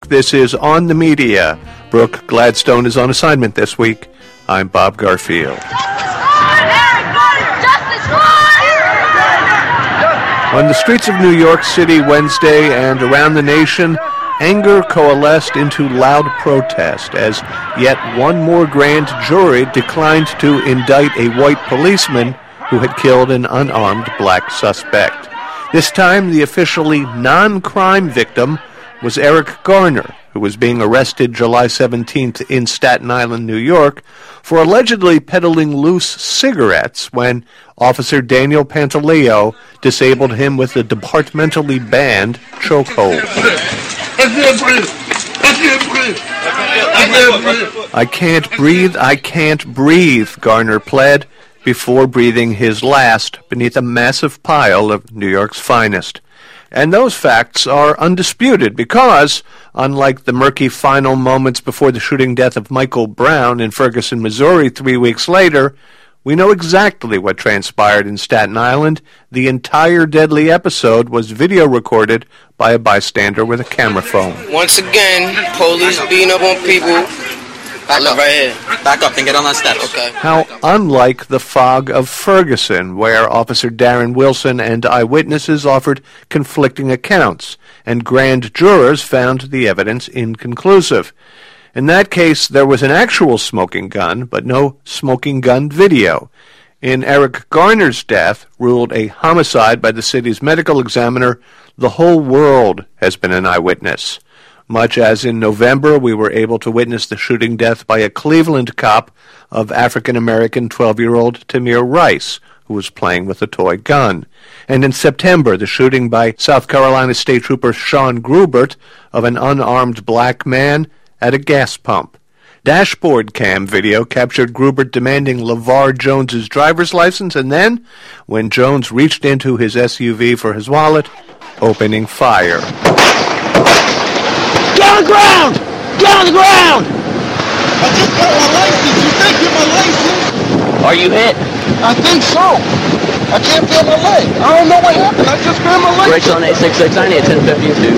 This is On the Media. Brooke Gladstone is on assignment this week. I'm Bob Garfield. On the streets of New York City Wednesday and around the nation, anger coalesced into loud protest as yet one more grand jury declined to indict a white policeman who had killed an unarmed black suspect. This time, the officially non-crime victim was Eric Garner, who was being arrested July 17th in Staten Island, New York, for allegedly peddling loose cigarettes when Officer Daniel Pantaleo disabled him with a departmentally banned chokehold. I can't breathe, Garner pled, before breathing his last beneath a massive pile of New York's finest. And those facts are undisputed because, unlike the murky final moments before the shooting death of Michael Brown in Ferguson, Missouri 3 weeks later, we know exactly what transpired in Staten Island. The entire deadly episode was video recorded by a bystander with a camera phone. Once again, police beating up on people. Back up right here. Back up and get on that step. Okay. How unlike the fog of Ferguson, where Officer Darren Wilson and eyewitnesses offered conflicting accounts, and grand jurors found the evidence inconclusive. In that case, there was an actual smoking gun, but no smoking gun video. In Eric Garner's death, ruled a homicide by the city's medical examiner, the whole world has been an eyewitness. Much as in November we were able to witness the shooting death by a Cleveland cop of African-American 12-year-old Tamir Rice, who was playing with a toy gun. And in September, the shooting by South Carolina State Trooper Sean Grubert of an unarmed black man at a gas pump. Dashboard cam video captured Grubert demanding LeVar Jones's driver's license, and then, when Jones reached into his SUV for his wallet, opening fire. Get on the ground! Get on the ground! I just got my license. You think you're my license? Are you hit? I think so. I can't feel my leg. I don't know what happened. I just grabbed my leg. Brakes on 866. I need 1052.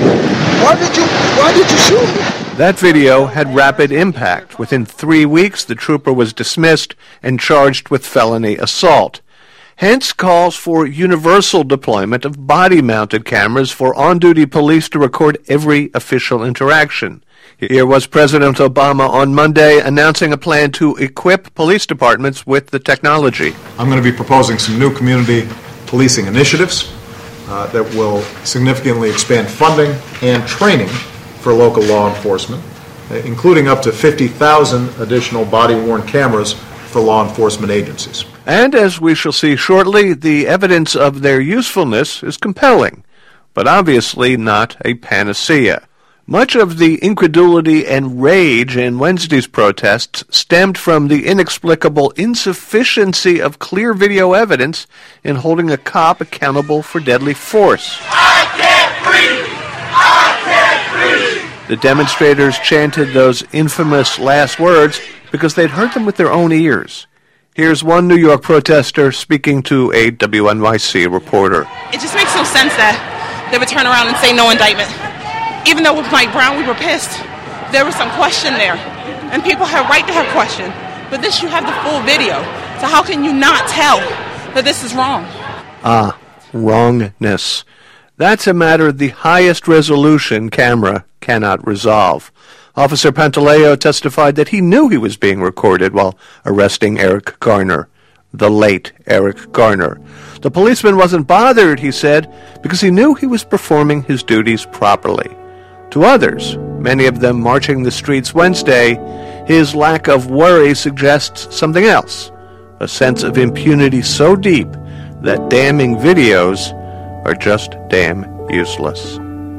Why did you shoot me? That video had rapid impact. Within 3 weeks, the trooper was dismissed and charged with felony assault. Hence calls for universal deployment of body-mounted cameras for on-duty police to record every official interaction. Here was President Obama on Monday announcing a plan to equip police departments with the technology. I'm going to be proposing some new community policing initiatives that will significantly expand funding and training for local law enforcement, including up to 50,000 additional body-worn cameras for law enforcement agencies. And as we shall see shortly, the evidence of their usefulness is compelling, but obviously not a panacea. Much of the incredulity and rage in Wednesday's protests stemmed from the inexplicable insufficiency of clear video evidence in holding a cop accountable for deadly force. I can't breathe! I can't breathe! The demonstrators chanted those infamous last words because they'd heard them with their own ears. Here's one New York protester speaking to a WNYC reporter. It just makes no sense that they would turn around and say no indictment. Even though with Mike Brown we were pissed, there was some question there. And people have right to have question. But this, you have the full video. So how can you not tell that this is wrong? Wrongness. That's a matter the highest resolution camera cannot resolve. Officer Pantaleo testified that he knew he was being recorded while arresting Eric Garner, the late Eric Garner. The policeman wasn't bothered, he said, because he knew he was performing his duties properly. To others, many of them marching the streets Wednesday, his lack of worry suggests something else, a sense of impunity so deep that damning videos are just damn useless.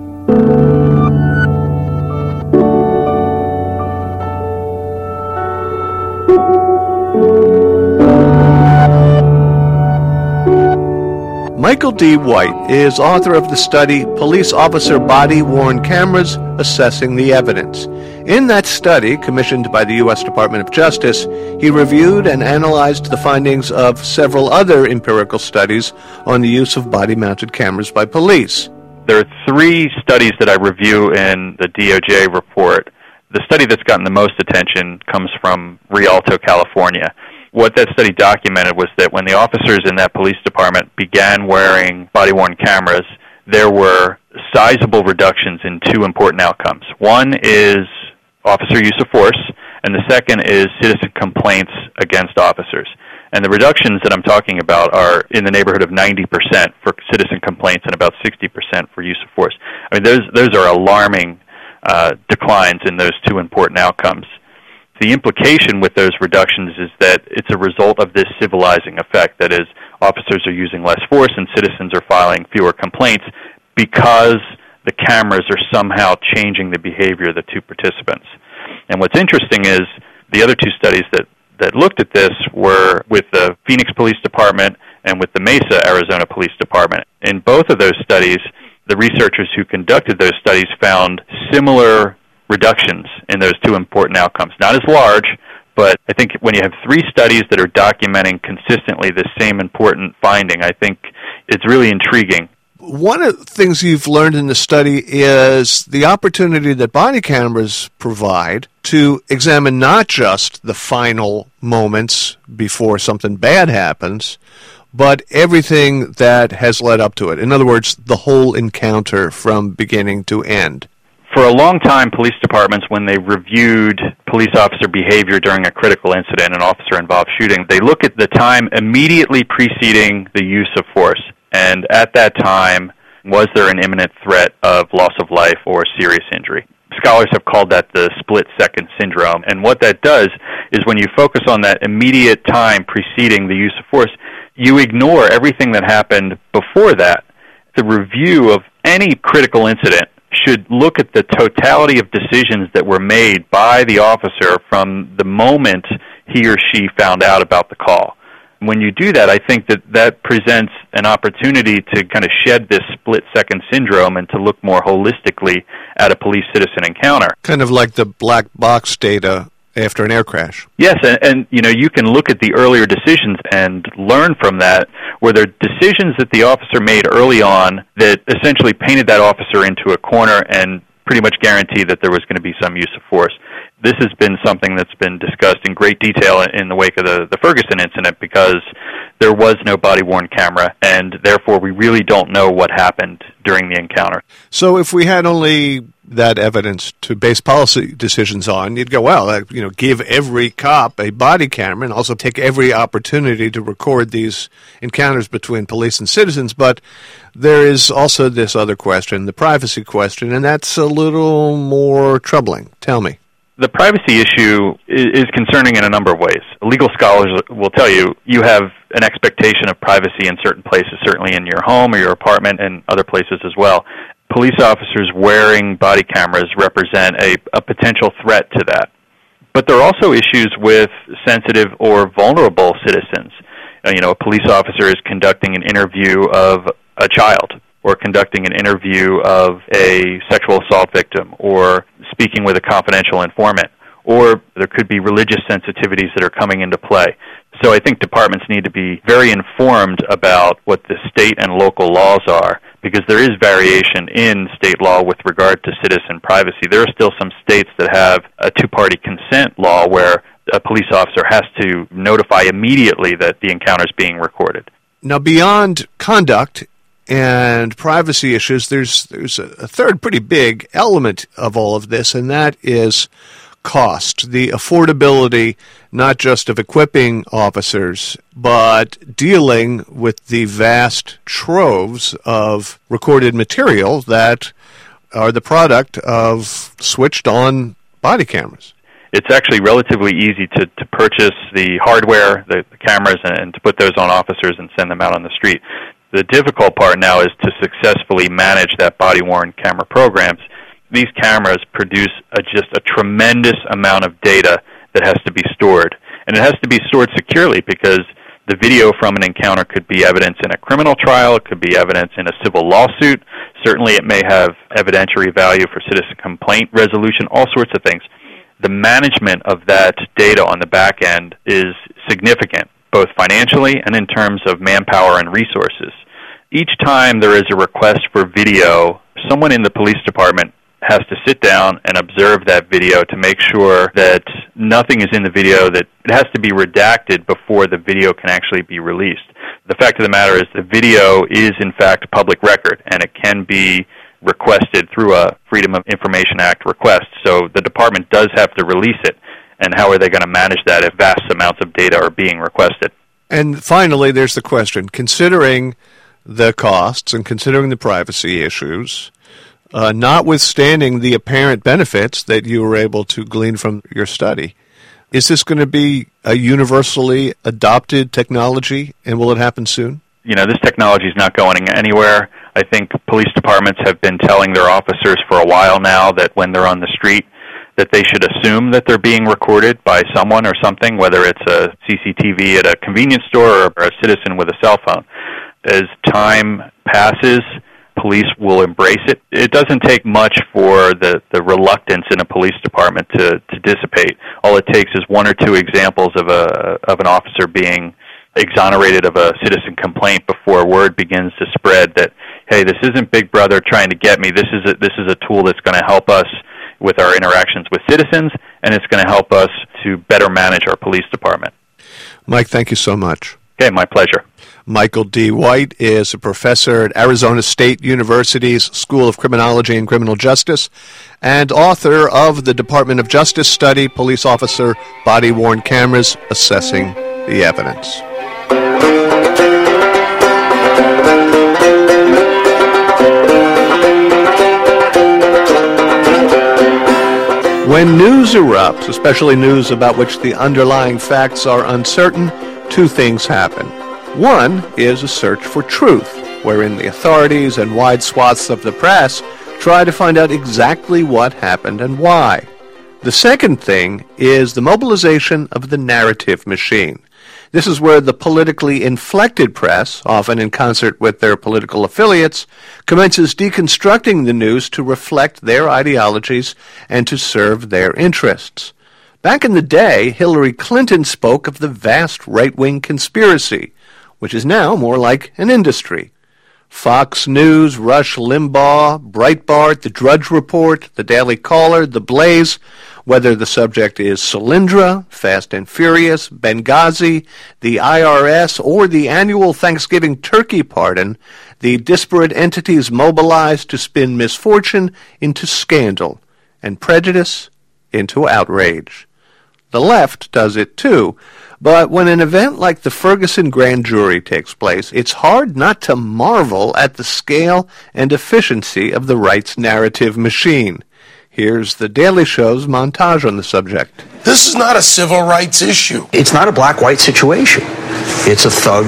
Michael D. White is author of the study Police Officer Body-Worn Cameras Assessing the Evidence. In that study, commissioned by the U.S. Department of Justice, he reviewed and analyzed the findings of several other empirical studies on the use of body-mounted cameras by police. There are 3 studies that I review in the DOJ report. The study that's gotten the most attention comes from Rialto, California. What that study documented was that when the officers in that police department began wearing body-worn cameras, there were sizable reductions in 2 important outcomes. One is officer use of force, and the second is citizen complaints against officers. And the reductions that I'm talking about are in the neighborhood of 90% for citizen complaints and about 60% for use of force. I mean, those are alarming declines in those 2 important outcomes. The implication with those reductions is that it's a result of this civilizing effect, that is, officers are using less force and citizens are filing fewer complaints because the cameras are somehow changing the behavior of the 2 participants. And what's interesting is the other 2 studies that looked at this were with the Phoenix Police Department and with the Mesa, Arizona Police Department. In both of those studies, the researchers who conducted those studies found similar reductions in those 2 important outcomes. Not as large, but I think when you have 3 studies that are documenting consistently the same important finding, I think it's really intriguing. One of the things you've learned in the study is the opportunity that body cameras provide to examine not just the final moments before something bad happens, but everything that has led up to it. In other words, the whole encounter from beginning to end. For a long time, police departments, when they reviewed police officer behavior during a critical incident, an officer-involved shooting, they look at the time immediately preceding the use of force. And at that time, was there an imminent threat of loss of life or serious injury? Scholars have called that the split-second syndrome. And what that does is when you focus on that immediate time preceding the use of force, you ignore everything that happened before that. The review of any critical incident should look at the totality of decisions that were made by the officer from the moment he or she found out about the call. When you do that, I think that presents an opportunity to kind of shed this split-second syndrome and to look more holistically at a police-citizen encounter. Kind of like the black box data after an air crash. Yes, and you can look at the earlier decisions and learn from that. Were there decisions that the officer made early on that essentially painted that officer into a corner and pretty much guaranteed that there was going to be some use of force? This has been something that's been discussed in great detail in the wake of the Ferguson incident because there was no body-worn camera, and therefore we really don't know what happened during the encounter. So if we had only that evidence to base policy decisions on, you'd go, well, give every cop a body camera and also take every opportunity to record these encounters between police and citizens. But there is also this other question, the privacy question, and that's a little more troubling. Tell me. The privacy issue is concerning in a number of ways. Legal scholars will tell you have an expectation of privacy in certain places, certainly in your home or your apartment and other places as well. Police officers wearing body cameras represent a potential threat to that. But there are also issues with sensitive or vulnerable citizens. A police officer is conducting an interview of a child, or conducting an interview of a sexual assault victim, or speaking with a confidential informant, or there could be religious sensitivities that are coming into play. So I think departments need to be very informed about what the state and local laws are, because there is variation in state law with regard to citizen privacy. There are still some states that have a two-party consent law where a police officer has to notify immediately that the encounter is being recorded. Now, beyond conduct and privacy issues, there's a third pretty big element of all of this, and that is cost, the affordability not just of equipping officers, but dealing with the vast troves of recorded material that are the product of switched-on body cameras. It's actually relatively easy to purchase the hardware, the cameras, and to put those on officers and send them out on the street. The difficult part now is to successfully manage that body-worn camera programs. These cameras produce just a tremendous amount of data that has to be stored. And it has to be stored securely because the video from an encounter could be evidence in a criminal trial, it could be evidence in a civil lawsuit. Certainly it may have evidentiary value for citizen complaint resolution, all sorts of things. The management of that data on the back end is significant, both financially and in terms of manpower and resources. each time there is a request for video, someone in the police department has to sit down and observe that video to make sure that nothing is in the video, that it has to be redacted before the video can actually be released. The fact of the matter is the video is in fact public record, and it can be requested through a Freedom of Information Act request, so the department does have to release it. And how are they going to manage that if vast amounts of data are being requested? And finally, there's the question, considering the costs and considering the privacy issues, notwithstanding the apparent benefits that you were able to glean from your study, is this going to be a universally adopted technology, and will it happen soon? You know, this technology is not going anywhere. I think police departments have been telling their officers for a while now that when they're on the street, that they should assume that they're being recorded by someone or something, whether it's a CCTV at a convenience store or a citizen with a cell phone. As time passes, police will embrace it. It doesn't take much for the reluctance in a police department to dissipate. All it takes is one or two examples of an officer being exonerated of a citizen complaint before word begins to spread that, hey, this isn't Big Brother trying to get me. This is a tool that's going to help us with our interactions with citizens, and it's going to help us to better manage our police department. Mike, thank you so much. Okay, my pleasure. Michael D. White is a professor at Arizona State University's School of Criminology and Criminal Justice and author of the Department of Justice study, Police Officer Body-Worn Cameras Assessing the Evidence. When news erupts, especially news about which the underlying facts are uncertain, two things happen. One is a search for truth, wherein the authorities and wide swaths of the press try to find out exactly what happened and why. The second thing is the mobilization of the narrative machine. This is where the politically inflected press, often in concert with their political affiliates, commences deconstructing the news to reflect their ideologies and to serve their interests. Back in the day, Hillary Clinton spoke of the vast right-wing conspiracy, which is now more like an industry. Fox News, Rush Limbaugh, Breitbart, The Drudge Report, The Daily Caller, The Blaze, whether the subject is Solyndra, Fast and Furious, Benghazi, the IRS, or the annual Thanksgiving turkey pardon, the disparate entities mobilized to spin misfortune into scandal and prejudice into outrage. The left does it too, but when an event like the Ferguson grand jury takes place, it's hard not to marvel at the scale and efficiency of the right's narrative machine. Here's The Daily Show's montage on the subject. This is not a civil rights issue. It's not a black-white situation. It's a thug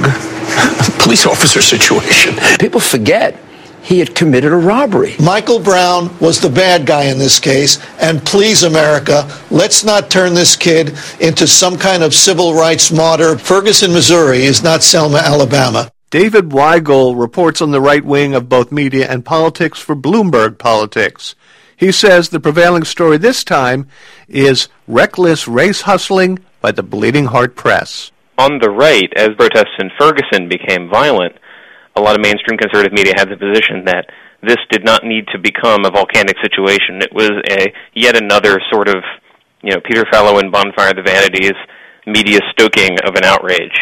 police officer situation. People forget he had committed a robbery. Michael Brown was the bad guy in this case, and please, America, let's not turn this kid into some kind of civil rights martyr. Ferguson, Missouri is not Selma, Alabama. David Weigel reports on the right wing of both media and politics for Bloomberg Politics. He says the prevailing story this time is reckless race hustling by the bleeding heart press. On the right, as protests in Ferguson became violent, a lot of mainstream conservative media had the position that this did not need to become a volcanic situation. It was yet another sort of, Peter Fallow and Bonfire of the Vanities media stoking of an outrage.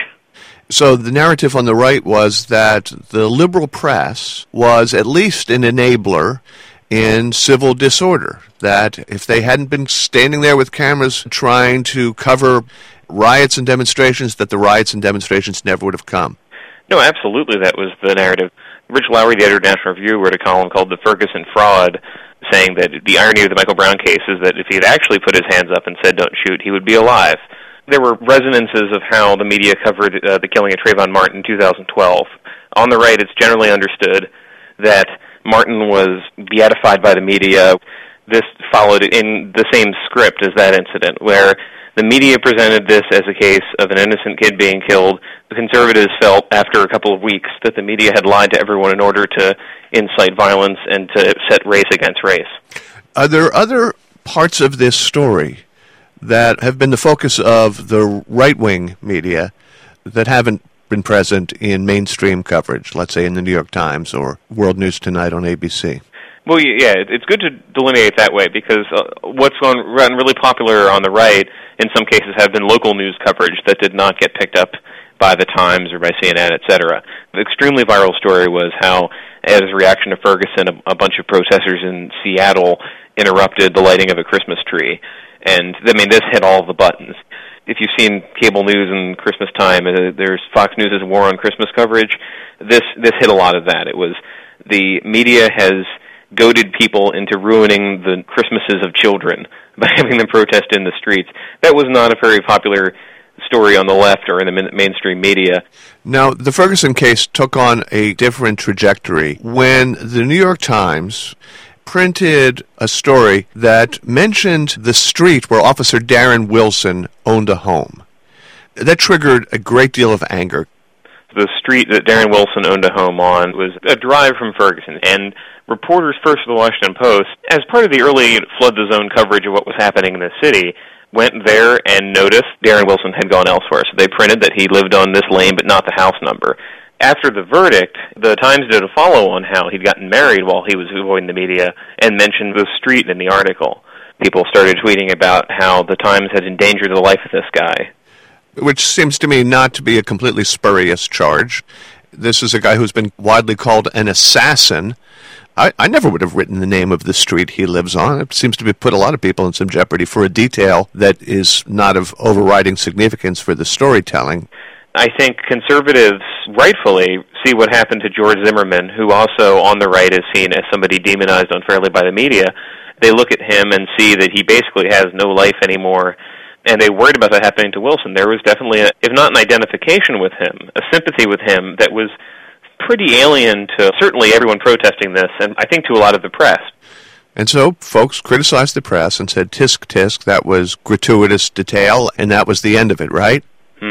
So the narrative on the right was that the liberal press was at least an enabler in civil disorder, that if they hadn't been standing there with cameras trying to cover riots and demonstrations, that the riots and demonstrations never would have come. No, absolutely, that was the narrative. Rich Lowry, the editor of National Review, wrote a column called The Ferguson Fraud, saying that the irony of the Michael Brown case is that if he had actually put his hands up and said, don't shoot, he would be alive. There were resonances of how the media covered the killing of Trayvon Martin in 2012. On the right, it's generally understood that Martin was beatified by the media. This followed in the same script as that incident, where the media presented this as a case of an innocent kid being killed. The conservatives felt after a couple of weeks that the media had lied to everyone in order to incite violence and to set race against race. Are there other parts of this story that have been the focus of the right-wing media that haven't been present in mainstream coverage, let's say in the New York Times or World News Tonight on ABC. Well, yeah, it's good to delineate that way because what's gone really popular on the right in some cases have been local news coverage that did not get picked up by the Times or by CNN, etc. The extremely viral story was how, as a reaction to Ferguson, a bunch of protesters in Seattle interrupted the lighting of a Christmas tree. And, I mean, this hit all the buttons. If you've seen cable news in Christmas time, there's Fox News' war on Christmas coverage. This hit a lot of that. It was the media has goaded people into ruining the Christmases of children by having them protest in the streets. That was not a very popular story on the left or in the mainstream media. Now, the Ferguson case took on a different trajectory when the New York Times printed a story that mentioned the street where Officer Darren Wilson owned a home. That triggered a great deal of anger. The street that Darren Wilson owned a home on was a drive from Ferguson, and reporters first of the Washington Post, as part of the early flood the zone coverage of what was happening in the city, went there and noticed Darren Wilson had gone elsewhere. So they printed that he lived on this lane but not the house number. After the verdict, the Times did a follow on how he'd gotten married while he was avoiding the media and mentioned the street in the article. People started tweeting about how the Times had endangered the life of this guy. Which seems to me not to be a completely spurious charge. This is a guy who's been widely called an assassin. I never would have written the name of the street he lives on. It seems to be put a lot of people in some jeopardy for a detail that is not of overriding significance for the storytelling. I think conservatives rightfully see what happened to George Zimmerman, who also on the right is seen as somebody demonized unfairly by the media. They look at him and see that he basically has no life anymore, and they worried about that happening to Wilson. There was definitely, if not an identification with him, a sympathy with him that was pretty alien to certainly everyone protesting this, and I think to a lot of the press. And so folks criticized the press and said, tisk, tisk, that was gratuitous detail, and that was the end of it, right?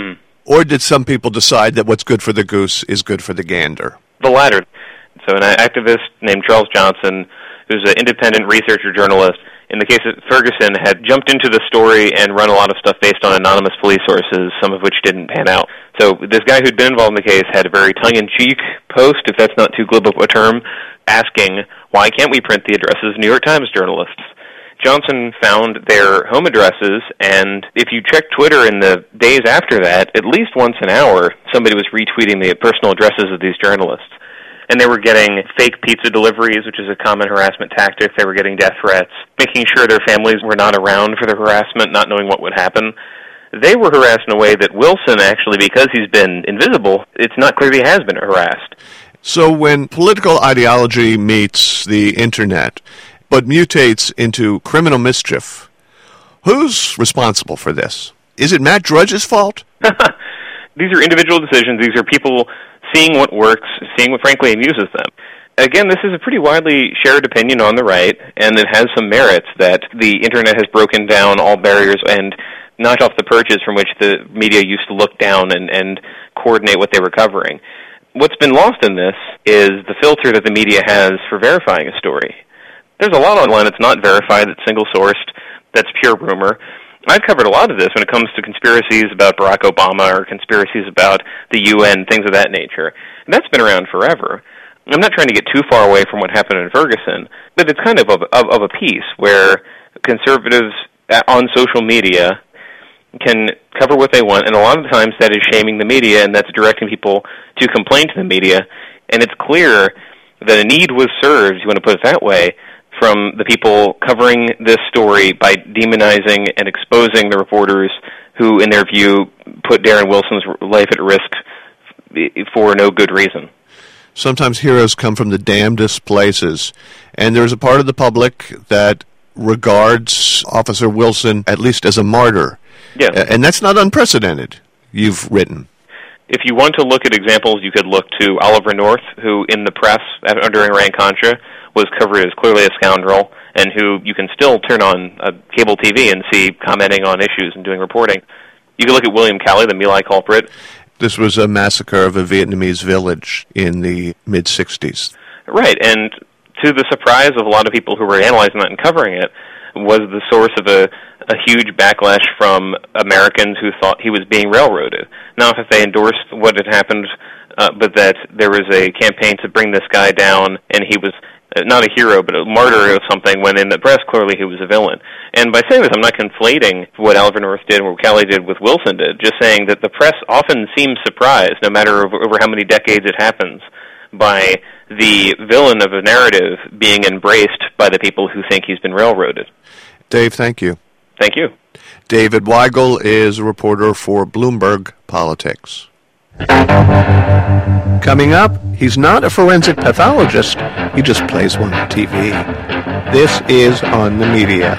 Or did some people decide that what's good for the goose is good for the gander? The latter. So an activist named Charles Johnson, who's an independent researcher journalist, in the case of Ferguson, had jumped into the story and run a lot of stuff based on anonymous police sources, some of which didn't pan out. So this guy who'd been involved in the case had a very tongue-in-cheek post, if that's not too glib of a term, asking, why can't we print the addresses of New York Times journalists? Johnson found their home addresses, and if you check Twitter in the days after that, at least once an hour, somebody was retweeting the personal addresses of these journalists. And they were getting fake pizza deliveries, which is a common harassment tactic. They were getting death threats, making sure their families were not around for the harassment, not knowing what would happen. They were harassed in a way that Wilson, actually, because he's been invisible, it's not clear he has been harassed. So when political ideology meets the Internet, but mutates into criminal mischief, who's responsible for this? Is it Matt Drudge's fault? These are individual decisions. These are people seeing what works, seeing what frankly amuses them. Again, this is a pretty widely shared opinion on the right, and it has some merits that the Internet has broken down all barriers and knocked off the perches from which the media used to look down and coordinate what they were covering. What's been lost in this is the filter that the media has for verifying a story. There's a lot online that's not verified, that's single-sourced, that's pure rumor. I've covered a lot of this when it comes to conspiracies about Barack Obama or conspiracies about the UN, things of that nature. And that's been around forever. I'm not trying to get too far away from what happened in Ferguson, but it's kind of a piece where conservatives on social media can cover what they want, and a lot of the times that is shaming the media, and that's directing people to complain to the media. And it's clear that a need was served, you want to put it that way, from the people covering this story by demonizing and exposing the reporters who, in their view, put Darren Wilson's life at risk for no good reason. Sometimes heroes come from the damnedest places, and there's a part of the public that regards Officer Wilson at least as a martyr. Yes. And that's not unprecedented, you've written. If you want to look at examples, you could look to Oliver North, who in the press during Iran-Contra was covered as clearly a scoundrel, and who you can still turn on cable TV and see commenting on issues and doing reporting. You can look at William Calley, the My Lai culprit. This was a massacre of a Vietnamese village in the mid-'60s. Right, and to the surprise of a lot of people who were analyzing that and covering it, was the source of a huge backlash from Americans who thought he was being railroaded. Not that they endorsed what had happened, but that there was a campaign to bring this guy down, and he was not a hero, but a martyr or something, when in the press, clearly he was a villain. And by saying this, I'm not conflating what Oliver North did and what Kelly did with Wilson did, just saying that the press often seems surprised, no matter over how many decades it happens, by the villain of a narrative being embraced by the people who think he's been railroaded. Dave, thank you. Thank you. David Weigel is a reporter for Bloomberg Politics. Coming up, he's not a forensic pathologist, he just plays one on TV. This is On the Media.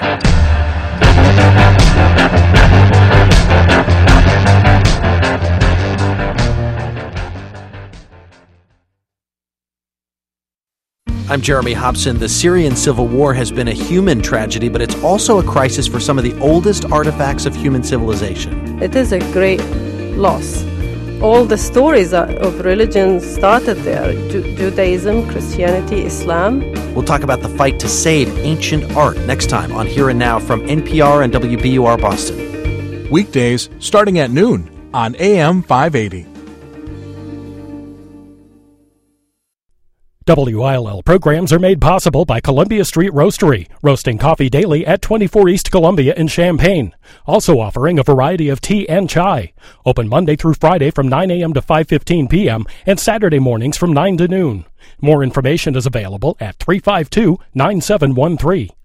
I'm Jeremy Hobson. The Syrian civil war has been a human tragedy, but it's also a crisis for some of the oldest artifacts of human civilization. It is a great loss. All the stories of religion started there. Judaism, Christianity, Islam. We'll talk about the fight to save ancient art next time on Here and Now from NPR and WBUR Boston. Weekdays starting at noon on AM 580. WILL programs are made possible by Columbia Street Roastery, roasting coffee daily at 24 East Columbia in Champaign. Also offering a variety of tea and chai. Open Monday through Friday from 9 a.m. to 5:15 p.m. and Saturday mornings from 9 to noon. More information is available at 352-9713.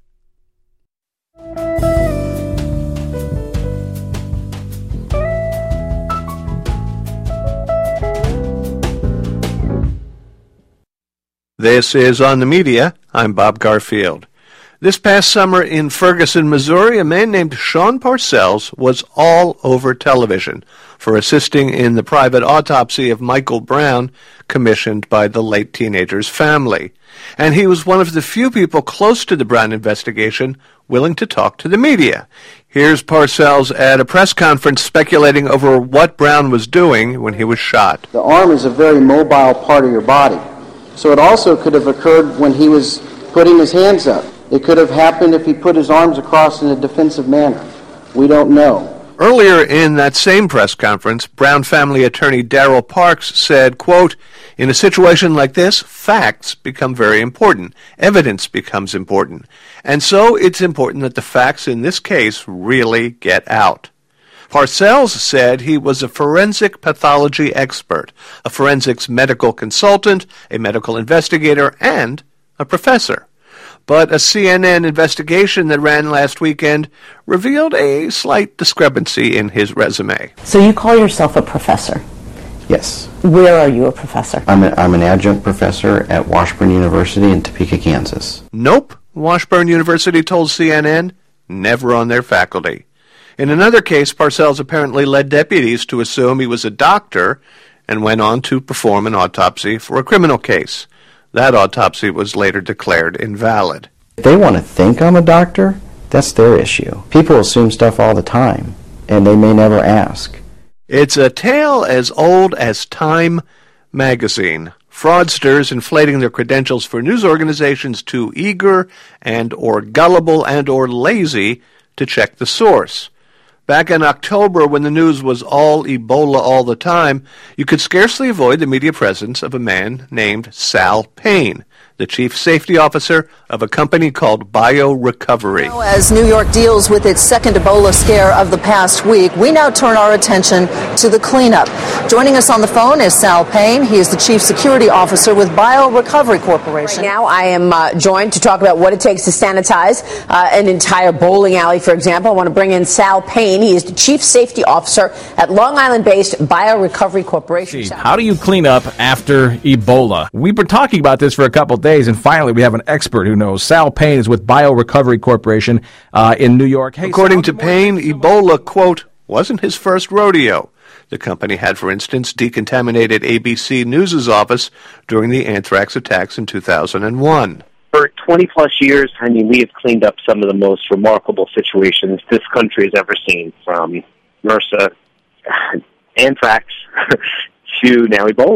This is On the Media. I'm Bob Garfield. This past summer in Ferguson, Missouri, a man named Sean Parcells was all over television for assisting in the private autopsy of Michael Brown commissioned by the late teenager's family. And he was one of the few people close to the Brown investigation willing to talk to the media. Here's Parcells at a press conference speculating over what Brown was doing when he was shot. The arm is a very mobile part of your body. So it also could have occurred when he was putting his hands up. It could have happened if he put his arms across in a defensive manner. We don't know. Earlier in that same press conference, Brown family attorney Darrell Parks said, quote, "In a situation like this, facts become very important. Evidence becomes important. And so it's important that the facts in this case really get out." Parcells said he was a forensic pathology expert, a forensics medical consultant, a medical investigator, and a professor. But a CNN investigation that ran last weekend revealed a slight discrepancy in his resume. So you call yourself a professor? Yes. Where are you a professor? I'm an adjunct professor at Washburn University in Topeka, Kansas. Nope, Washburn University told CNN, never on their faculty. In another case, Parcells apparently led deputies to assume he was a doctor and went on to perform an autopsy for a criminal case. That autopsy was later declared invalid. If they want to think I'm a doctor, that's their issue. People assume stuff all the time, and they may never ask. It's a tale as old as Time magazine. Fraudsters inflating their credentials for news organizations too eager and or gullible and or lazy to check the source. Back in October, when the news was all Ebola all the time, you could scarcely avoid the media presence of a man named Sal Payne, the chief safety officer of a company called BioRecovery. As New York deals with its second Ebola scare of the past week, we now turn our attention to the cleanup. Joining us on the phone is Sal Payne. He is the chief security officer with BioRecovery Corporation. Right now, I am joined to talk about what it takes to sanitize an entire bowling alley, for example. I want to bring in Sal Payne. He is the chief safety officer at Long Island-based BioRecovery Corporation. How do you clean up after Ebola? We've been talking about this for a couple of days, and finally we have an expert who knows. Sal Payne is with BioRecovery Corporation in New York. Hey, according to Payne, Ebola, quote, wasn't his first rodeo. The company had, for instance, decontaminated ABC News' office during the anthrax attacks in 2001. For 20-plus years, we have cleaned up some of the most remarkable situations this country has ever seen, from MRSA, anthrax, to now Ebola.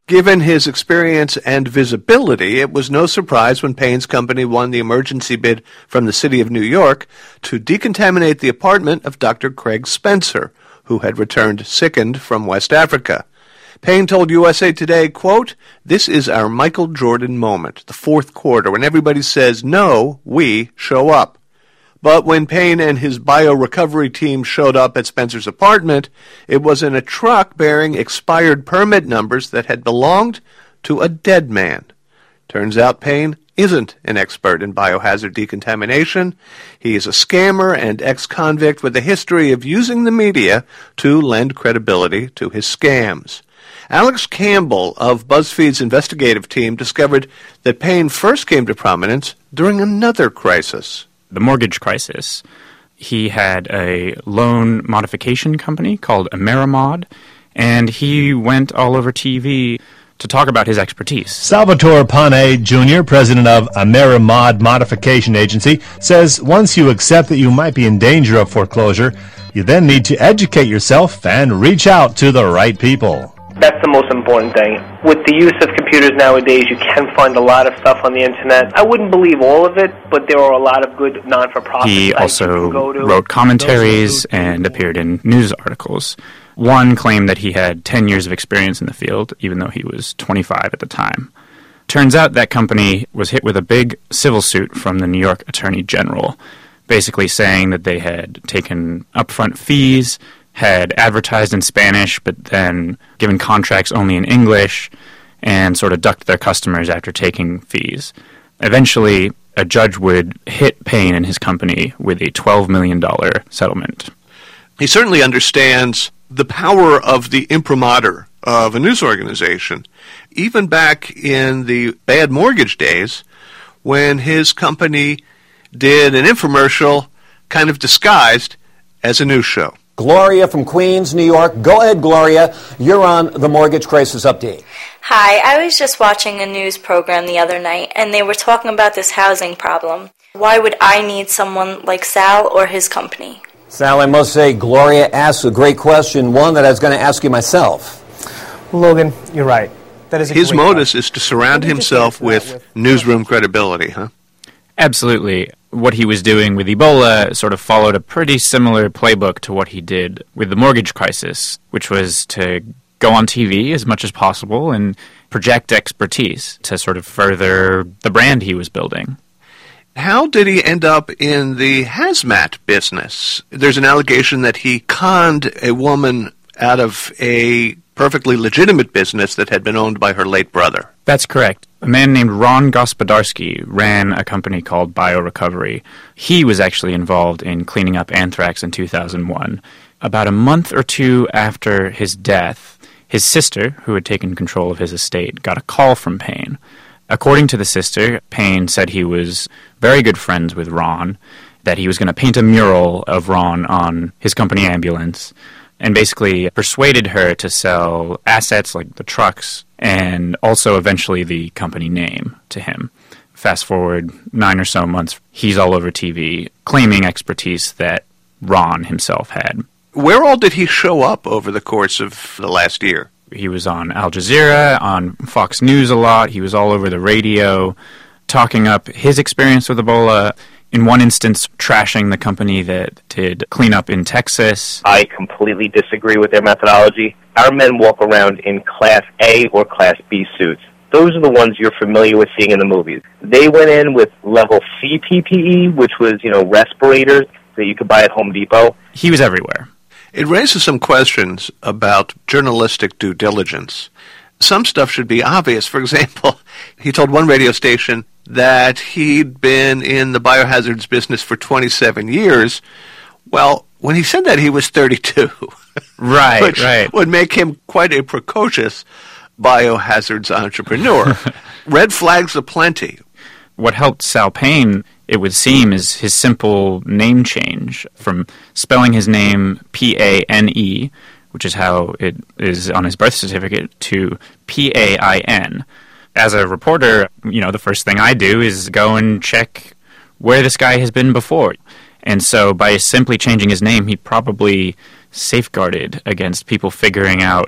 Given his experience and visibility, it was no surprise when Payne's company won the emergency bid from the city of New York to decontaminate the apartment of Dr. Craig Spencer, who had returned sickened from West Africa. Payne told USA Today, quote, "This is our Michael Jordan moment, the fourth quarter, when everybody says no, we show up." But when Payne and his biorecovery team showed up at Spencer's apartment, it was in a truck bearing expired permit numbers that had belonged to a dead man. Turns out Payne isn't an expert in biohazard decontamination. He is a scammer and ex-convict with a history of using the media to lend credibility to his scams. Alex Campbell of BuzzFeed's investigative team discovered that Payne first came to prominence during another crisis. The mortgage crisis. He had a loan modification company called Amerimod, and he went all over TV to talk about his expertise. Salvatore Pane Jr., president of Amerimod Modification Agency, says once you accept that you might be in danger of foreclosure, you then need to educate yourself and reach out to the right people. That's the most important thing. With the use of computers nowadays, you can find a lot of stuff on the internet. I wouldn't believe all of it, but there are a lot of good non-for-profit He sites also you can go to. wrote commentaries and appeared in news articles. One claimed that he had 10 years of experience in the field, even though he was 25 at the time. Turns out that company was hit with a big civil suit from the New York Attorney General, basically saying that they had taken upfront fees, had advertised in Spanish, but then given contracts only in English, and sort of ducked their customers after taking fees. Eventually, a judge would hit Payne and his company with a $12 million settlement. He certainly understands the power of the imprimatur of a news organization. Even back in the bad mortgage days, when his company did an infomercial kind of disguised as a news show. Gloria from Queens, New York. Go ahead, Gloria. You're on the Mortgage Crisis Update. Hi, I was just watching a news program the other night, and they were talking about this housing problem. Why would I need someone like Sal or his company? Sal, I must say, Gloria asks a great question, one that I was going to ask you myself. Logan, you're right. That is his modus is to surround himself with newsroom credibility, huh? Absolutely. What he was doing with Ebola sort of followed a pretty similar playbook to what he did with the mortgage crisis, which was to go on TV as much as possible and project expertise to sort of further the brand he was building. How did he end up in the hazmat business? There's an allegation that he conned a woman out of a perfectly legitimate business that had been owned by her late brother. That's correct. A man named Ron Gospodarski ran a company called BioRecovery. He was actually involved in cleaning up anthrax in 2001. About a month or two after his death, his sister, who had taken control of his estate, got a call from Payne. According to the sister, Payne said he was very good friends with Ron, that he was going to paint a mural of Ron on his company ambulance, and basically persuaded her to sell assets like the trucks and also eventually the company name to him. Fast forward 9 or so months, he's all over TV claiming expertise that Ron himself had. Where all did he show up over the course of the last year? He was on Al Jazeera, on Fox News a lot. He was all over the radio talking up his experience with Ebola. In one instance, trashing the company that did cleanup in Texas. I completely disagree with their methodology. Our men walk around in Class A or Class B suits. Those are the ones you're familiar with seeing in the movies. They went in with level C PPE, which was, respirators that you could buy at Home Depot. He was everywhere. It raises some questions about journalistic due diligence. Some stuff should be obvious. For example, he told one radio station that he'd been in the biohazards business for 27 years. Well, when he said that, he was 32. Right, which right. would make him quite a precocious biohazards entrepreneur. Red flags aplenty. What helped Sal Payne, it would seem, is his simple name change from spelling his name P-A-N-E, which is how it is on his birth certificate, to P-A-I-N. As a reporter, the first thing I do is go and check where this guy has been before. And so by simply changing his name, he probably safeguarded against people figuring out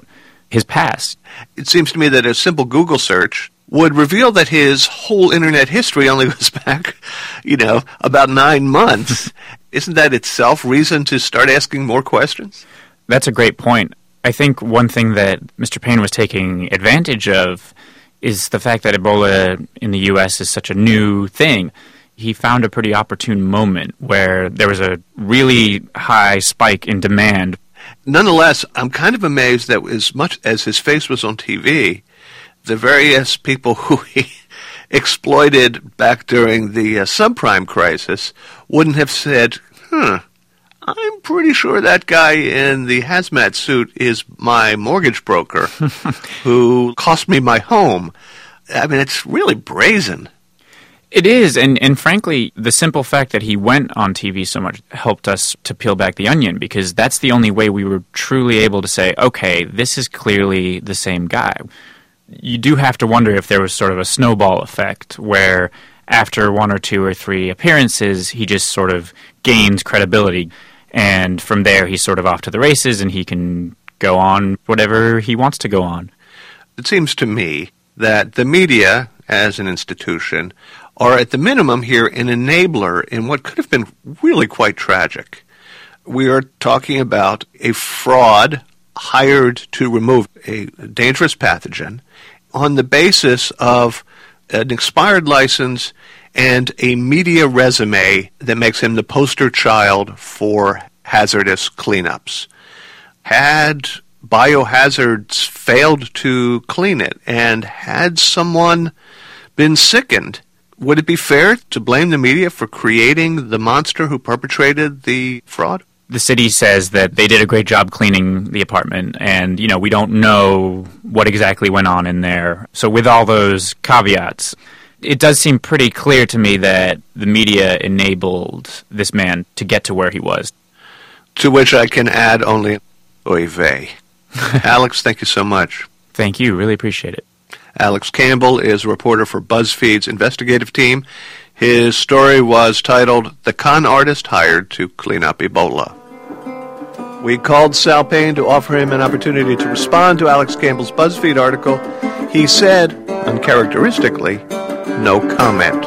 his past. It seems to me that a simple Google search would reveal that his whole internet history only goes back, about 9 months. Isn't that itself reason to start asking more questions? That's a great point. I think one thing that Mr. Payne was taking advantage of is the fact that Ebola in the U.S. is such a new thing. He found a pretty opportune moment where there was a really high spike in demand. Nonetheless, I'm kind of amazed that as much as his face was on TV, the various people who he exploited back during the subprime crisis wouldn't have said, I'm pretty sure that guy in the hazmat suit is my mortgage broker who cost me my home. I mean, it's really brazen. It is, and frankly, the simple fact that he went on TV so much helped us to peel back the onion, because that's the only way we were truly able to say, okay, this is clearly the same guy. You do have to wonder if there was sort of a snowball effect where after 1 or 2 or 3 appearances, he just sort of gains credibility. And from there, he's sort of off to the races and he can go on whatever he wants to go on. It seems to me that the media, as an institution, are at the minimum here an enabler in what could have been really quite tragic. We are talking about a fraud hired to remove a dangerous pathogen on the basis of an expired license and a media resume that makes him the poster child for hazardous cleanups. Had Biohazards failed to clean it, and had someone been sickened, would it be fair to blame the media for creating the monster who perpetrated the fraud? The city says that they did a great job cleaning the apartment, and, we don't know what exactly went on in there. So with all those caveats, it does seem pretty clear to me that the media enabled this man to get to where he was. To which I can add only, oy vey. Alex, thank you so much. Thank you. Really appreciate it. Alex Campbell is a reporter for BuzzFeed's investigative team. His story was titled, "The Con Artist Hired to Clean Up Ebola." We called Sal Payne to offer him an opportunity to respond to Alex Campbell's BuzzFeed article. He said, uncharacteristically, no comment.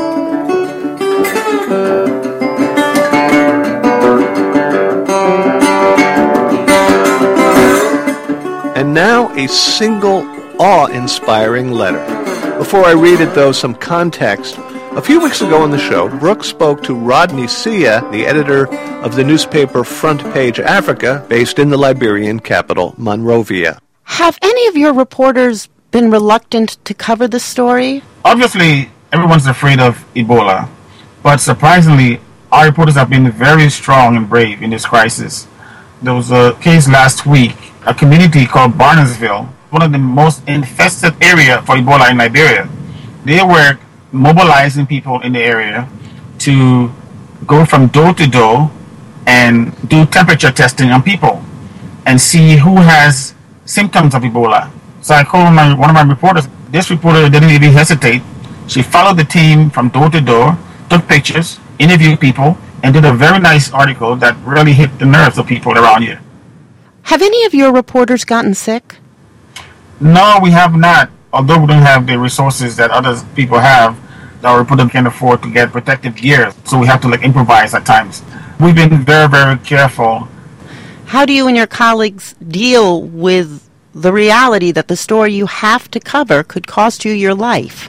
And now a single awe-inspiring letter. Before I read it, though, some context. A few weeks ago on the show, Brooke spoke to Rodney Sia, the editor of the newspaper Front Page Africa, based in the Liberian capital, Monrovia. Have any of your reporters been reluctant to cover this story? Obviously, everyone's afraid of Ebola, but surprisingly, our reporters have been very strong and brave in this crisis. There was a case last week, a community called Barnesville, one of the most infested area for Ebola in Liberia. They were mobilizing people in the area to go from door to door and do temperature testing on people and see who has symptoms of Ebola. So I called one of my reporters. This reporter didn't even hesitate. She followed the team from door to door, took pictures, interviewed people, and did a very nice article that really hit the nerves of people around here. Have any of your reporters gotten sick? No, we have not. Although we don't have the resources that other people have, our reporters can't afford to get protective gear, so we have to improvise at times. We've been very, very careful. How do you and your colleagues deal with the reality that the story you have to cover could cost you your life?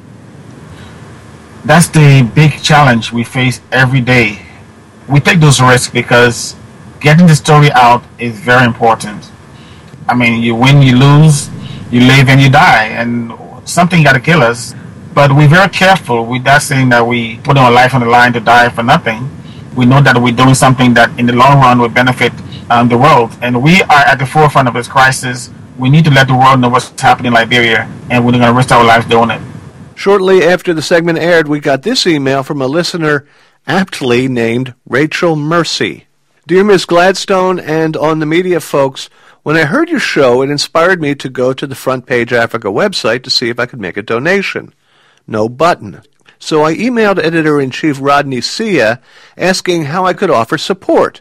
That's the big challenge we face every day. We take those risks because getting the story out is very important. I mean, you win, you lose, you live and you die, and something got to kill us. But we're very careful. We're not saying that we put our life on the line to die for nothing. We know that we're doing something that in the long run will benefit the world. And we are at the forefront of this crisis. We need to let the world know what's happening in Liberia, and we're going to risk our lives doing it. Shortly after the segment aired, we got this email from a listener aptly named Rachel Mercy. Dear Ms. Gladstone and On the Media folks, when I heard your show, it inspired me to go to the Front Page Africa website to see if I could make a donation. No button. So I emailed Editor-in-Chief Rodney Sia asking how I could offer support.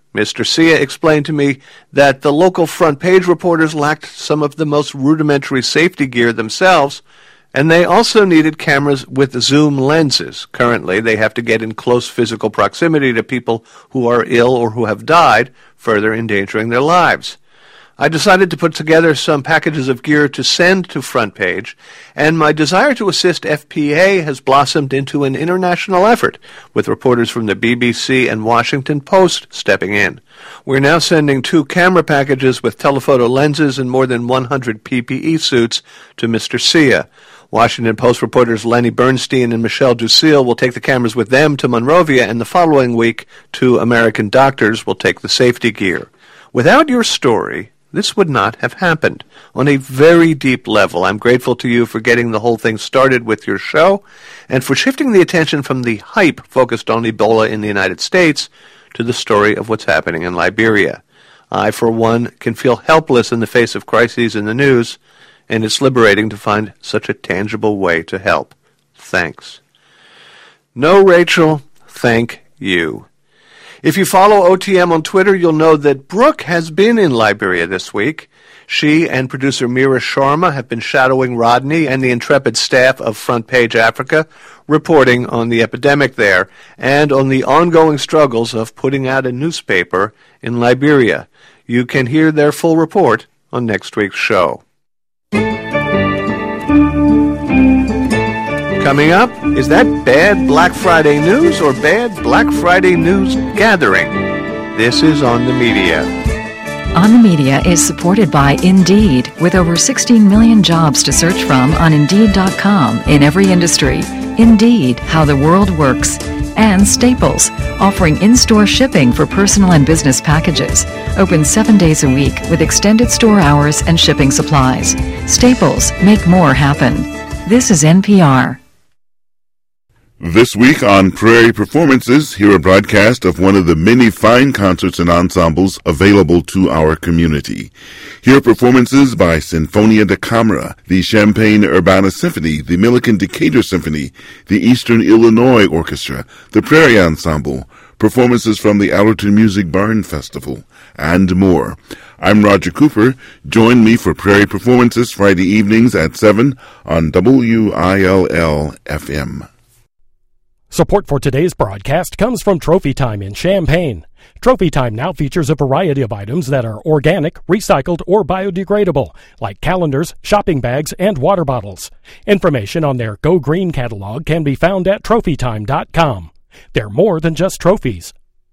Mr. Sia explained to me that the local front page reporters lacked some of the most rudimentary safety gear themselves, and they also needed cameras with zoom lenses. Currently, they have to get in close physical proximity to people who are ill or who have died, further endangering their lives. I decided to put together some packages of gear to send to Front Page, and my desire to assist FPA has blossomed into an international effort, with reporters from the BBC and Washington Post stepping in. We're now sending 2 camera packages with telephoto lenses and more than 100 PPE suits to Mr. Sia. Washington Post reporters Lenny Bernstein and Michelle Ducille will take the cameras with them to Monrovia, and the following week, 2 American doctors will take the safety gear. Without your story, this would not have happened. On a very deep level, I'm grateful to you for getting the whole thing started with your show and for shifting the attention from the hype focused on Ebola in the United States to the story of what's happening in Liberia. I, for one, can feel helpless in the face of crises in the news, and it's liberating to find such a tangible way to help. Thanks. No, Rachel, thank you. If you follow OTM on Twitter, you'll know that Brooke has been in Liberia this week. She and producer Mira Sharma have been shadowing Rodney and the intrepid staff of Front Page Africa, reporting on the epidemic there and on the ongoing struggles of putting out a newspaper in Liberia. You can hear their full report on next week's show. Coming up, is that bad Black Friday news or bad Black Friday news gathering? This is On the Media. On the Media is supported by Indeed, with over 16 million jobs to search from on Indeed.com in every industry. Indeed, how the world works. And Staples, offering in-store shipping for personal and business packages. Open 7 days a week with extended store hours and shipping supplies. Staples, make more happen. This is NPR. This week on Prairie Performances, hear a broadcast of one of the many fine concerts and ensembles available to our community. Hear performances by Sinfonia da Camera, the Champaign-Urbana Symphony, the Milliken Decatur Symphony, the Eastern Illinois Orchestra, the Prairie Ensemble, performances from the Allerton Music Barn Festival, and more. I'm Roger Cooper. Join me for Prairie Performances Friday evenings at 7 on WILL-FM. Support for today's broadcast comes from Trophy Time in Champaign. Trophy Time now features a variety of items that are organic, recycled, or biodegradable, like calendars, shopping bags, and water bottles. Information on their Go Green catalog can be found at trophytime.com. They're more than just trophies.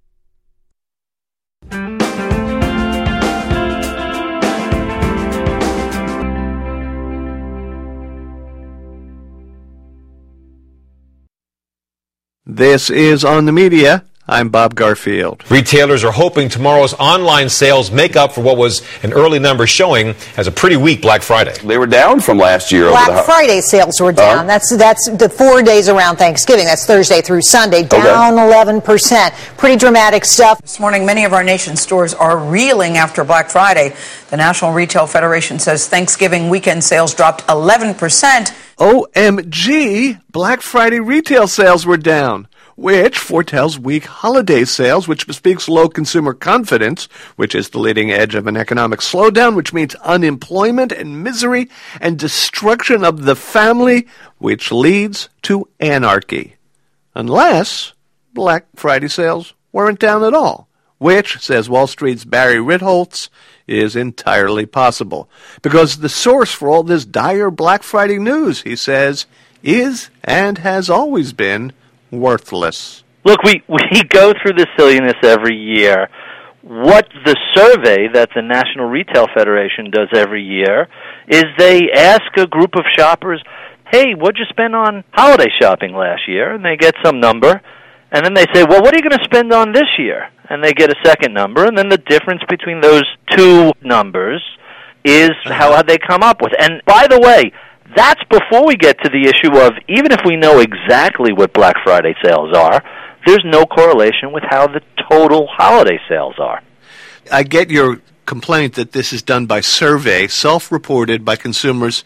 This is On the Media. I'm Bob Garfield. Retailers are hoping tomorrow's online sales make up for what was an early number showing as a pretty weak Black Friday. They were down from last year. Black Friday sales were down. That's the 4 days around Thanksgiving. That's Thursday through Sunday, down 11%. Pretty dramatic stuff. This morning, many of our nation's stores are reeling after Black Friday. The National Retail Federation says Thanksgiving weekend sales dropped 11%. OMG! Black Friday retail sales were down, which foretells weak holiday sales, which bespeaks low consumer confidence, which is the leading edge of an economic slowdown, which means unemployment and misery and destruction of the family, which leads to anarchy. Unless Black Friday sales weren't down at all, which, says Wall Street's Barry Ritholtz, is entirely possible. Because the source for all this dire Black Friday news, he says, is and has always been worthless. Look, we go through this silliness every year. What the survey that the National Retail Federation does every year is they ask a group of shoppers, hey, what'd you spend on holiday shopping last year? And they get some number. And then they say, well, what are you going to spend on this year? And they get a second number. And then the difference between those two numbers is how they come up with. And by the way, that's before we get to the issue of, even if we know exactly what Black Friday sales are, there's no correlation with how the total holiday sales are. I get your complaint that this is done by survey, self-reported by consumers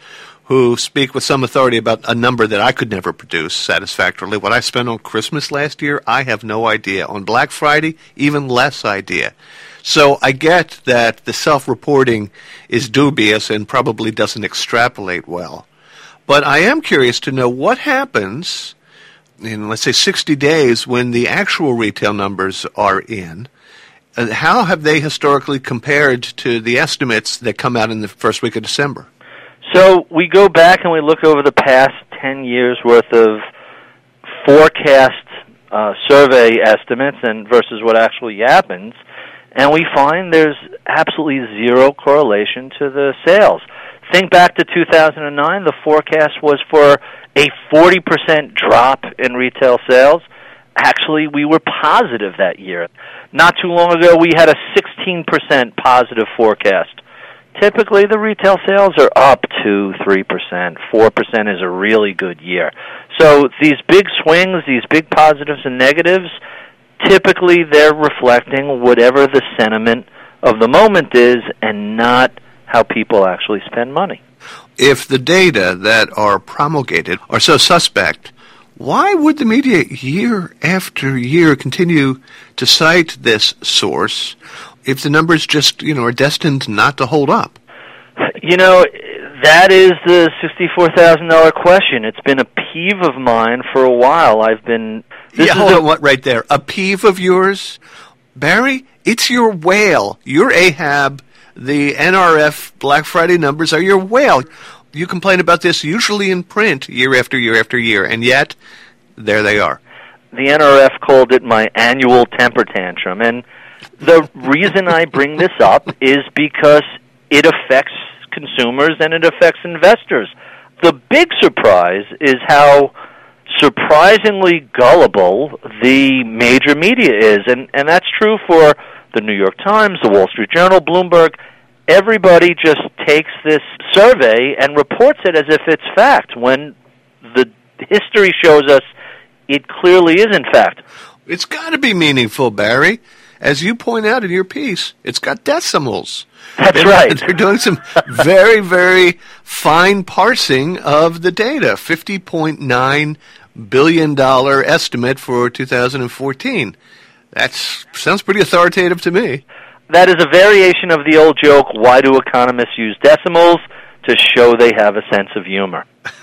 who speak with some authority about a number that I could never produce satisfactorily. What I spent on Christmas last year, I have no idea. On Black Friday, even less idea. So I get that the self-reporting is dubious and probably doesn't extrapolate well. But I am curious to know what happens in, let's say, 60 days when the actual retail numbers are in. How have they historically compared to the estimates that come out in the first week of December? So we go back and we look over the past 10 years' worth of forecast survey estimates and versus what actually happens, and we find there's absolutely zero correlation to the sales. Think back to 2009, the forecast was for a 40% drop in retail sales. Actually, we were positive that year. Not too long ago, we had a 16% positive forecast. Typically, the retail sales are up 2, 3%. 4% is a really good year. So these big swings, these big positives and negatives, typically they're reflecting whatever the sentiment of the moment is and not how people actually spend money. If the data that are promulgated are so suspect, why would the media year after year continue to cite this source if the numbers just, are destined not to hold up? That is the $64,000 question. It's been a peeve of mine for a while. Hold on, what right there? A peeve of yours? Barry, it's your whale. You're Ahab. The NRF Black Friday numbers are your whale. You complain about this usually in print year after year after year, and yet there they are. The NRF called it my annual temper tantrum, and the reason I bring this up is because it affects consumers and it affects investors. The big surprise is how surprisingly gullible the major media is, and that's true for the New York Times, the Wall Street Journal, Bloomberg. Everybody just takes this survey and reports it as if it's fact, when the history shows us it clearly isn't fact. It's got to be meaningful, Barry. As you point out in your piece, it's got decimals. That's right. They're doing some very, very fine parsing of the data. $50.9 billion estimate for 2014. That sounds pretty authoritative to me. That is a variation of the old joke, why do economists use decimals? To show they have a sense of humor.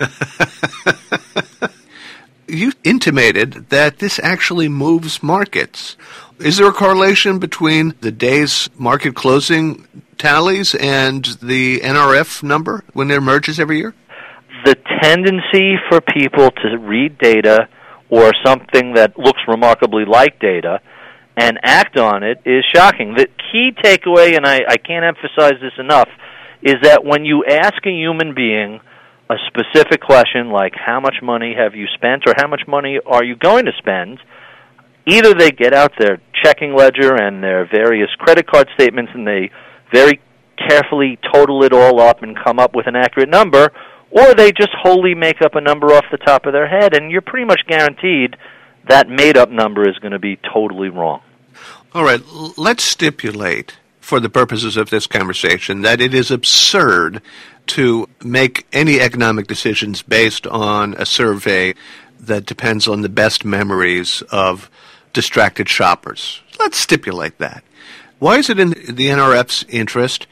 You intimated that this actually moves markets. Is there a correlation between the day's market closing tallies and the NRF number when it emerges every year? The tendency for people to read data or something that looks remarkably like data and act on it is shocking. The key takeaway, and I can't emphasize this enough, is that when you ask a human being a specific question like how much money have you spent or how much money are you going to spend, either they get out their checking ledger and their various credit card statements and they very carefully total it all up and come up with an accurate number, or they just wholly make up a number off the top of their head, and you're pretty much guaranteed that made-up number is going to be totally wrong. All right, let's stipulate, for the purposes of this conversation, that it is absurd to make any economic decisions based on a survey that depends on the best memories of distracted shoppers. Let's stipulate that. Why is it in the NRF's interest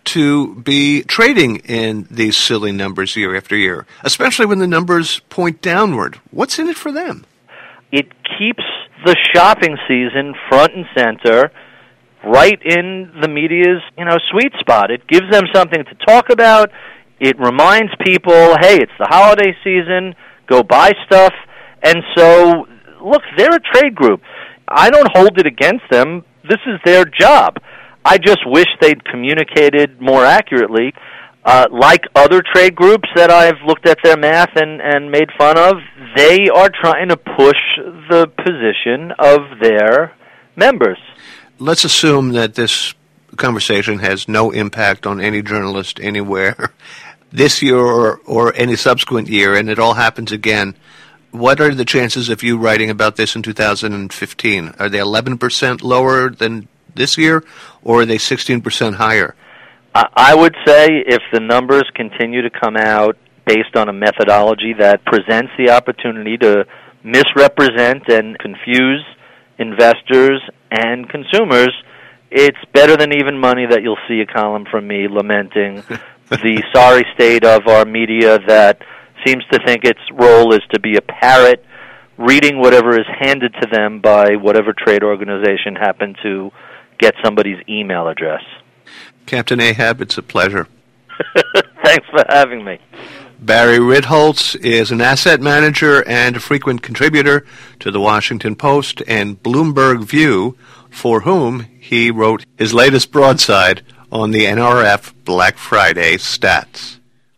to be trading in these silly numbers year after year, especially when the numbers point downward? What's in it for them? It keeps the shopping season front and center, right in the media's, sweet spot. It gives them something to talk about. It reminds people, hey, it's the holiday season, go buy stuff. And so, look, they're a trade group. I don't hold it against them. This is their job. I just wish they'd communicated more accurately. Like other trade groups that I've looked at their math and made fun of, they are trying to push the position of their members. Let's assume that this conversation has no impact on any journalist anywhere this year or any subsequent year, and it all happens again. What are the chances of you writing about this in 2015? Are they 11% lower than this year, or are they 16% higher? I would say if the numbers continue to come out based on a methodology that presents the opportunity to misrepresent and confuse investors and consumers, it's better than even money that you'll see a column from me lamenting the sorry state of our media that seems to think its role is to be a parrot reading whatever is handed to them by whatever trade organization happened to get somebody's email address. Captain Ahab, it's a pleasure. Thanks for having me. Barry Ritholtz is an asset manager and a frequent contributor to the Washington Post and Bloomberg View, for whom he wrote his latest broadside on the NRF Black Friday stats.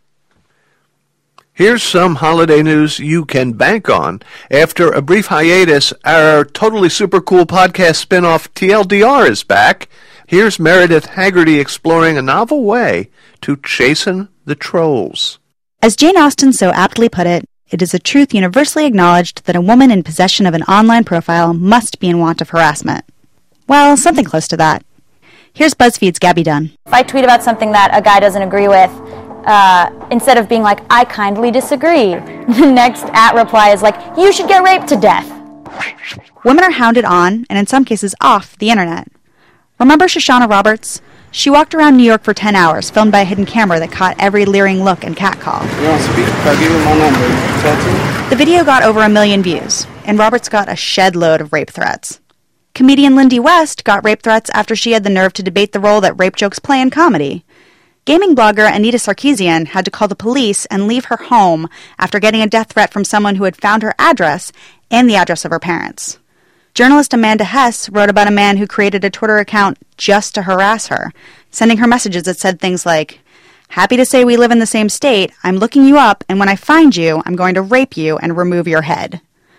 Here's some holiday news you can bank on. After a brief hiatus, our totally super cool podcast spin-off TLDR is back. Here's Meredith Haggerty exploring a novel way to chasten the trolls. As Jane Austen so aptly put it, it is a truth universally acknowledged that a woman in possession of an online profile must be in want of harassment. Well, something close to that. Here's BuzzFeed's Gabby Dunn. If I tweet about something that a guy doesn't agree with, instead of being like, I kindly disagree, the next @reply is like, you should get raped to death. Women are hounded on, and in some cases off, the internet. Remember Shoshana Roberts? She walked around New York for 10 hours, filmed by a hidden camera that caught every leering look and catcall. You want to speak? I'll give you my number. Talk to me. The video got over 1 million views, and Roberts got a shed load of rape threats. Comedian Lindy West got rape threats after she had the nerve to debate the role that rape jokes play in comedy. Gaming blogger Anita Sarkeesian had to call the police and leave her home after getting a death threat from someone who had found her address and the address of her parents. Journalist Amanda Hess wrote about a man who created a Twitter account just to harass her, sending her messages that said things like, happy to say we live in the same state, I'm looking you up, and when I find you, I'm going to rape you and remove your head.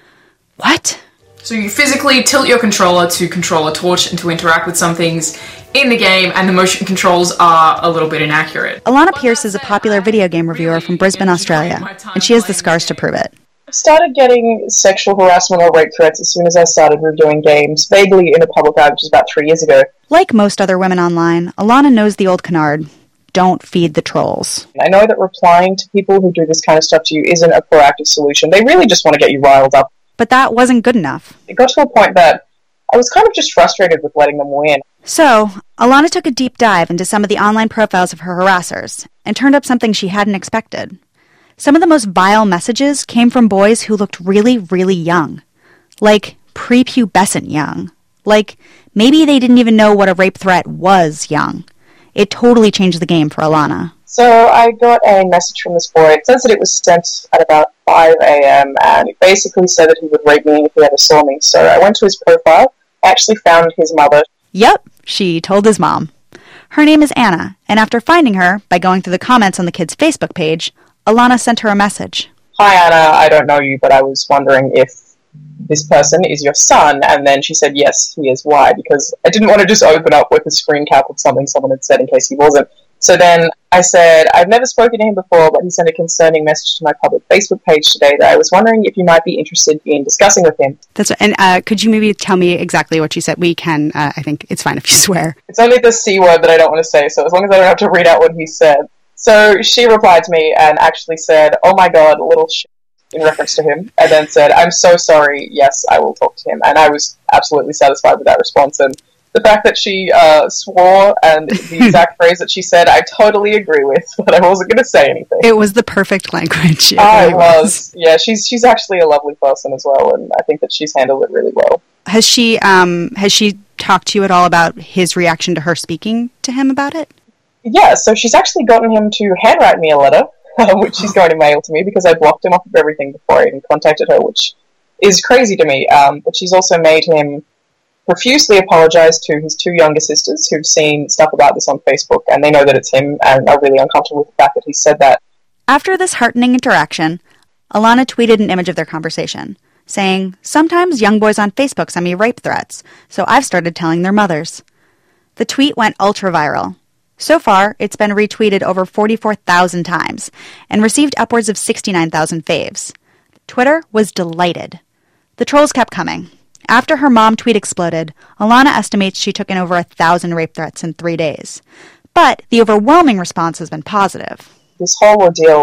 What? So you physically tilt your controller to control a torch and to interact with some things in the game, and the motion controls are a little bit inaccurate. Alana Pierce is a popular video game reviewer from Brisbane, Australia, and she has the scars to prove it. I started getting sexual harassment or rape threats as soon as I started reviewing games, vaguely in the public eye, which was about 3 years ago. Like most other women online, Alana knows the old canard, don't feed the trolls. I know that replying to people who do this kind of stuff to you isn't a proactive solution. They really just want to get you riled up. But that wasn't good enough. It got to a point that I was kind of just frustrated with letting them win. So, Alana took a deep dive into some of the online profiles of her harassers and turned up something she hadn't expected. Some of the most vile messages came from boys who looked really, really young. Like prepubescent young. Like maybe they didn't even know what a rape threat was young. It totally changed the game for Alana. So I got a message from this boy. It says that it was sent at about 5 a.m. and it basically said that he would rape me if he ever saw me. So I went to his profile, actually found his mother. Yep, she told his mom. Her name is Anna, and after finding her, by going through the comments on the kid's Facebook page, Alana sent her a message. Hi Anna, I don't know you, but I was wondering if this person is your son. And then she said, yes, he is. Why? Because I didn't want to just open up with a screen cap of something someone had said in case he wasn't. So then I said, I've never spoken to him before, but he sent a concerning message to my public Facebook page today that I was wondering if you might be interested in discussing with him. That's right. And could you maybe tell me exactly what she said? We can, I think it's fine if you swear. It's only the C word that I don't want to say, so as long as I don't have to read out what he said. So she replied to me and actually said, oh my god, little shit, in reference to him, and then said, I'm so sorry, yes, I will talk to him. And I was absolutely satisfied with that response. And the fact that she swore and the exact phrase that she said, I totally agree with, but I wasn't going to say anything. It was the perfect language. It really was. Yeah, she's actually a lovely person as well, and I think that she's handled it really well. Has she talked to you at all about his reaction to her speaking to him about it? Yeah, so she's actually gotten him to handwrite me a letter, which she's going to mail to me because I blocked him off of everything before I even contacted her, which is crazy to me. But she's also made him profusely apologize to his 2 younger sisters who've seen stuff about this on Facebook, and they know that it's him and are really uncomfortable with the fact that he said that. After this heartening interaction, Alana tweeted an image of their conversation, saying, sometimes young boys on Facebook send me rape threats, so I've started telling their mothers. The tweet went ultra-viral. So far, it's been retweeted over 44,000 times and received upwards of 69,000 faves. Twitter was delighted. The trolls kept coming. After her mom tweet exploded, Alana estimates she took in over 1,000 rape threats in 3 days. But the overwhelming response has been positive. This whole ordeal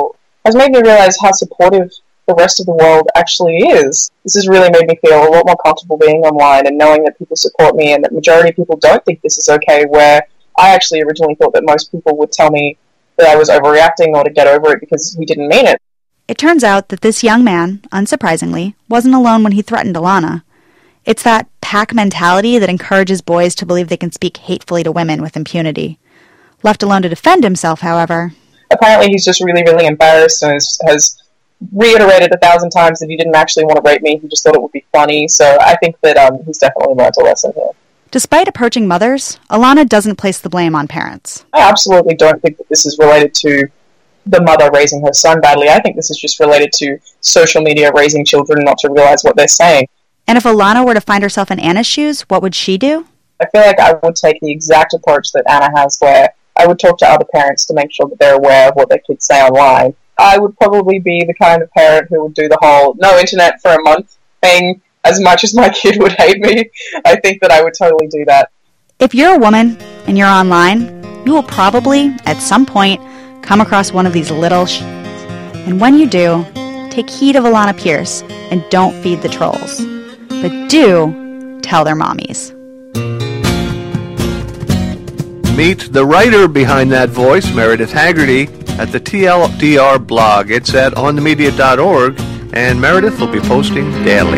has made me realize how supportive the rest of the world actually is. This has really made me feel a lot more comfortable being online and knowing that people support me and that majority of people don't think this is okay, where I actually originally thought that most people would tell me that I was overreacting or to get over it because he didn't mean it. It turns out that this young man, unsurprisingly, wasn't alone when he threatened Alana. It's that pack mentality that encourages boys to believe they can speak hatefully to women with impunity. Left alone to defend himself, however... Apparently he's just really, really embarrassed and has reiterated 1,000 times that he didn't actually want to rape me, he just thought it would be funny, so I think that he's definitely learned a lesson here. Despite approaching mothers, Alana doesn't place the blame on parents. I absolutely don't think that this is related to the mother raising her son badly. I think this is just related to social media raising children not to realize what they're saying. And if Alana were to find herself in Anna's shoes, what would she do? I feel like I would take the exact approach that Anna has, where I would talk to other parents to make sure that they're aware of what their kids say online. I would probably be the kind of parent who would do the whole no internet for a month thing. As much as my kid would hate me, I think that I would totally do that. If you're a woman and you're online, you will probably, at some point, come across one of these little and when you do, take heed of Alana Pierce and don't feed the trolls. But do tell their mommies. Meet the writer behind that voice, Meredith Haggerty, at the TLDR blog. It's at onthemedia.org, and Meredith will be posting daily.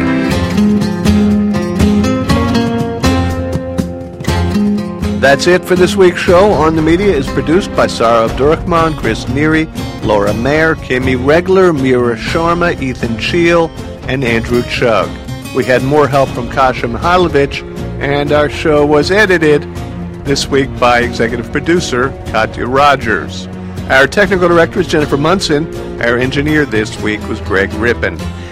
That's it for this week's show. On the Media is produced by Sarah Abdurrahman, Chris Neary, Laura Mayer, Kimmy Regler, Mira Sharma, Ethan Cheel, and Andrew Chugg. We had more help from Kasia Mihailovich, and our show was edited this week by executive producer Katya Rogers. Our technical director is Jennifer Munson. Our engineer this week was Greg Rippin.